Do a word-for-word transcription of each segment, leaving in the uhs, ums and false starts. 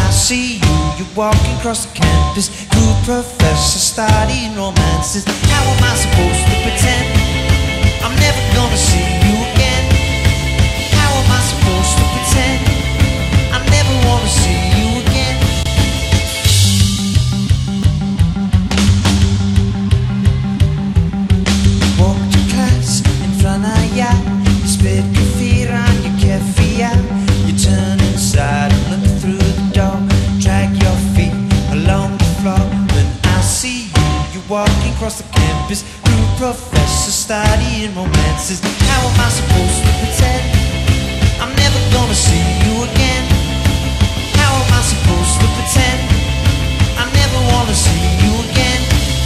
I see you, you're walking across the campus. Cool professor studying romances. How am I supposed to pretend I'm never gonna see you again? How am I supposed to pretend I never wanna see you again? Walk to class in front of ya, you spit coffee around your keffia. You turn inside and look through the door, drag your feet along the floor. When I see you, you're walking across the campus. New professor studying romances. How am I supposed to pretend I'm never gonna see you again? How am I supposed to pretend I never wanna see you again?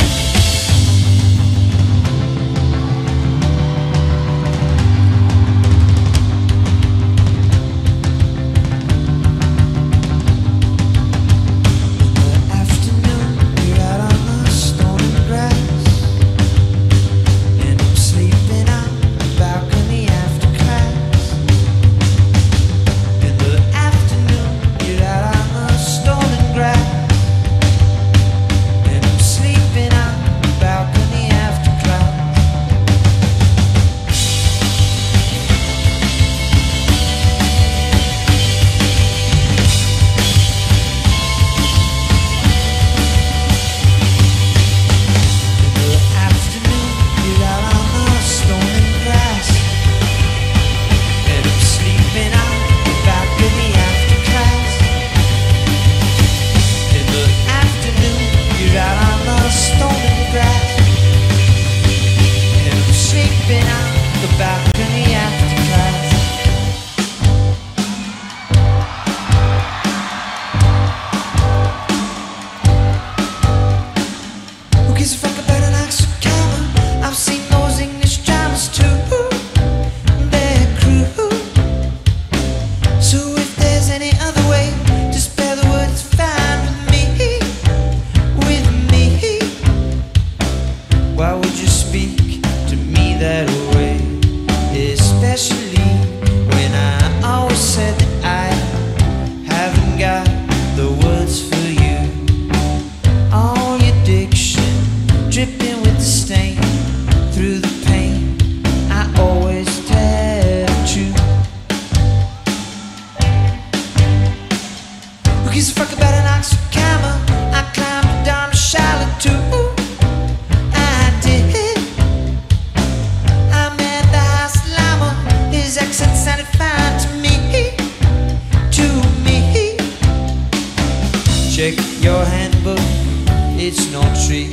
Check your handbook, it's no trick.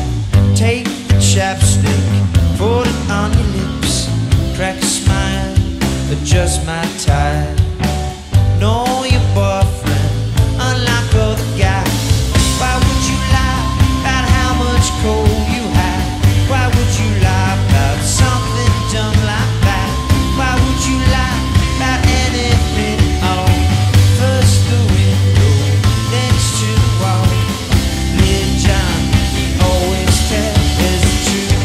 Take the chapstick, put it on your lips. Crack a smile, adjust my tie. Know your boyfriend, unlike other guys. Why would you lie about how much coal you had? Why would you lie about something dumb like that? Why would you lie about anything at all? First the window, then it's to the wall. Little John, he always tells the truth.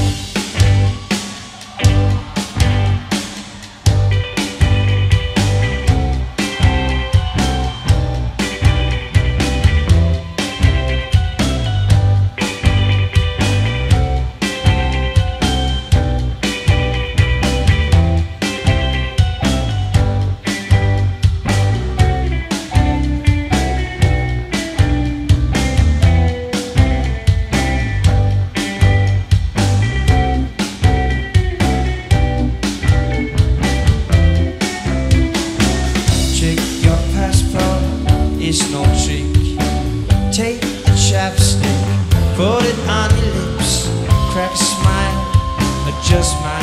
It's no trick. Take the chapstick, put it on your lips. Crack a smile, adjust my